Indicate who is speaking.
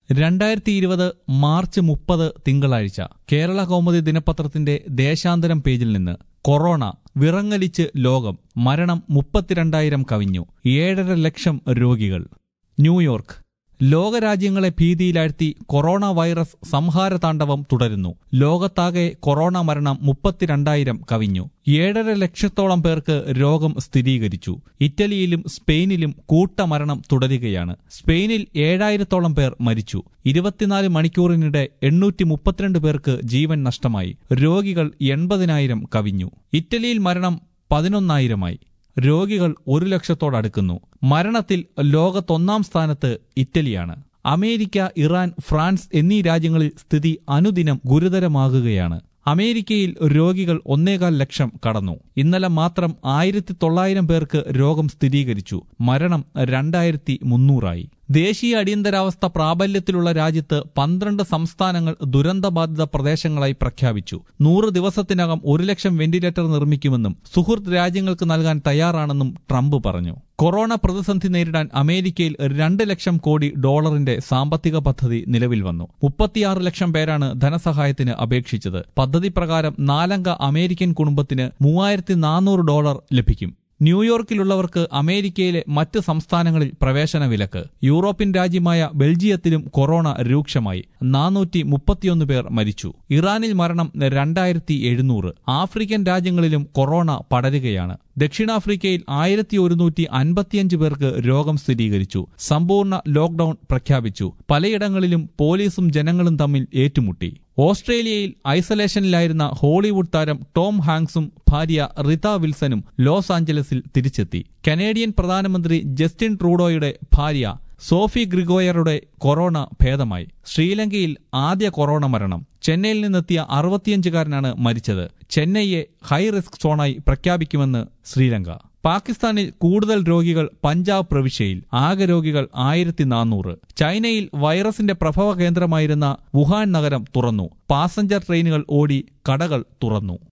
Speaker 1: 2020 March 30 തിങ്കളാഴ്ച കേരള കൗമുദി ദിനപത്രത്തിന്റെ ദേശാന്തരം പേജിൽ നിന്ന് കൊറോണ വിറങ്ങലിച്ച് ലോകം, മരണം 32,000 കവിഞ്ഞു, 7.5 ലക്ഷം രോഗികൾ. ന്യൂയോർക്ക്. ലോകരാജ്യങ്ങളെ ഭീതിയിലാഴ്ത്തി കൊറോണ വൈറസ് സംഹാരതാണ്ഡവം തുടരുന്നു. ലോകത്താകെ കൊറോണ മരണം 32,000 കവിഞ്ഞു. 7.5 ലക്ഷത്തോളം പേർക്ക് രോഗം സ്ഥിരീകരിച്ചു. ഇറ്റലിയിലും സ്പെയിനിലും കൂട്ടമരണം തുടരുകയാണ്. സ്പെയിനിൽ 7,000-ഓളം പേർ മരിച്ചു. 24 മണിക്കൂറിനിടെ 832 പേർക്ക് ജീവൻ നഷ്ടമായി. രോഗികൾ 80,000 കവിഞ്ഞു. ഇറ്റലിയിൽ മരണം 11,000-ആയി. രോഗികൾ 1 ലക്ഷത്തോടടുക്കുന്നു. മരണത്തിൽ ലോകത്തൊന്നാം സ്ഥാനത്ത് ഇറ്റലിയാണ്. അമേരിക്ക, ഇറാൻ, ഫ്രാൻസ് എന്നീ രാജ്യങ്ങളിൽ സ്ഥിതി അനുദിനം ഗുരുതരമാകുകയാണ്. അമേരിക്കയിൽ രോഗികൾ 1.25 ലക്ഷം കടന്നു. ഇന്നലെ മാത്രം 1,900 പേർക്ക് രോഗം സ്ഥിരീകരിച്ചു. മരണം 2,300-ആയി. ദേശീയ അടിയന്തരാവസ്ഥ പ്രാബല്യത്തിലുള്ള രാജ്യത്ത് 12 സംസ്ഥാനങ്ങൾ ദുരന്തബാധിത പ്രദേശങ്ങളായി പ്രഖ്യാപിച്ചു. 100 ദിവസത്തിനകം 1 ലക്ഷം വെന്റിലേറ്റർ നിർമ്മിക്കുമെന്നും സുഹൃത്ത് രാജ്യങ്ങൾക്ക് നൽകാൻ തയ്യാറാണെന്നും ട്രംപ് പറഞ്ഞു. കൊറോണ പ്രതിസന്ധി നേരിടാൻ അമേരിക്കയിൽ 2 ലക്ഷം കോടി ഡോളറിന്റെ സാമ്പത്തിക പദ്ധതി നിലവിൽ വന്നു. 36 ലക്ഷം പേരാണ് ധനസഹായത്തിന് അപേക്ഷിച്ചത്. പദ്ധതി പ്രകാരം 4-അംഗ അമേരിക്കൻ കുടുംബത്തിന് $3,400 ലഭിക്കും. ന്യൂയോർക്കിലുള്ളവർക്ക് അമേരിക്കയിലെ മറ്റ് സംസ്ഥാനങ്ങളിൽ പ്രവേശന വിലക്ക്. യൂറോപ്യൻ രാജ്യമായ ബെൽജിയത്തിലും കൊറോണ രൂക്ഷമായി. 431 പേർ മരിച്ചു. ഇറാനിൽ മരണം 2,700. ആഫ്രിക്കൻ രാജ്യങ്ങളിലും കൊറോണ പടരുകയാണ്. ദക്ഷിണാഫ്രിക്കയിൽ 1,155 പേർക്ക് രോഗം സ്ഥിരീകരിച്ചു. സമ്പൂർണ്ണ ലോക്ഡൌൺ പ്രഖ്യാപിച്ചു. പലയിടങ്ങളിലും പോലീസും ജനങ്ങളും തമ്മിൽ ഏറ്റുമുട്ടി. ഓസ്ട്രേലിയയിൽ ഐസൊലേഷനിലായിരുന്ന ഹോളിവുഡ് താരം ടോം ഹാങ്ക്സും ഭാര്യ റിത വിൽസണും ലോസ് ആഞ്ചലസിൽ തിരിച്ചെത്തി. കനേഡിയൻ പ്രധാനമന്ത്രി ജസ്റ്റിൻ ട്രൂഡോയുടെ ഭാര്യ സോഫി ഗ്രിഗോയറുടെ കൊറോണ ഭേദമായി. ശ്രീലങ്കയിൽ ആദ്യ കൊറോണ മരണം. ചെന്നൈയിൽ നിന്നെത്തിയ 65-കാരനാണ് മരിച്ചത്. ചെന്നൈയെ ഹൈ റിസ്ക് സോണായി പ്രഖ്യാപിക്കുമെന്ന് ശ്രീലങ്ക. പാകിസ്ഥാനിൽ കൂടുതൽ രോഗികൾ പഞ്ചാബ് പ്രവിശ്യയിൽ. ആകെ രോഗികൾ 1,400. ചൈനയിൽ വൈറസിന്റെ പ്രഭവ കേന്ദ്രമായിരുന്ന വുഹാൻ നഗരം തുറന്നു. പാസഞ്ചർ ട്രെയിനുകൾ ഓടി, കടകൾ തുറന്നു.